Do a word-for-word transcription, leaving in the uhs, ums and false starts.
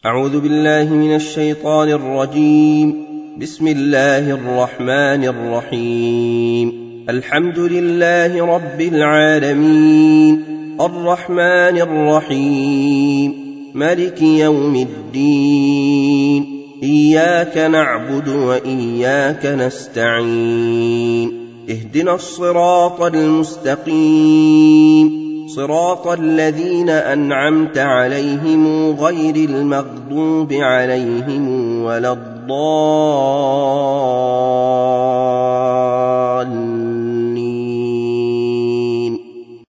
أعوذ بالله من الشيطان الرجيم. بسم الله الرحمن الرحيم. الحمد لله رب العالمين، الرحمن الرحيم، مالك يوم الدين، إياك نعبد وإياك نستعين، اهدنا الصراط المستقيم، صراط الذين أنعمت عليهم غير المغضوب عليهم ولا الضالين.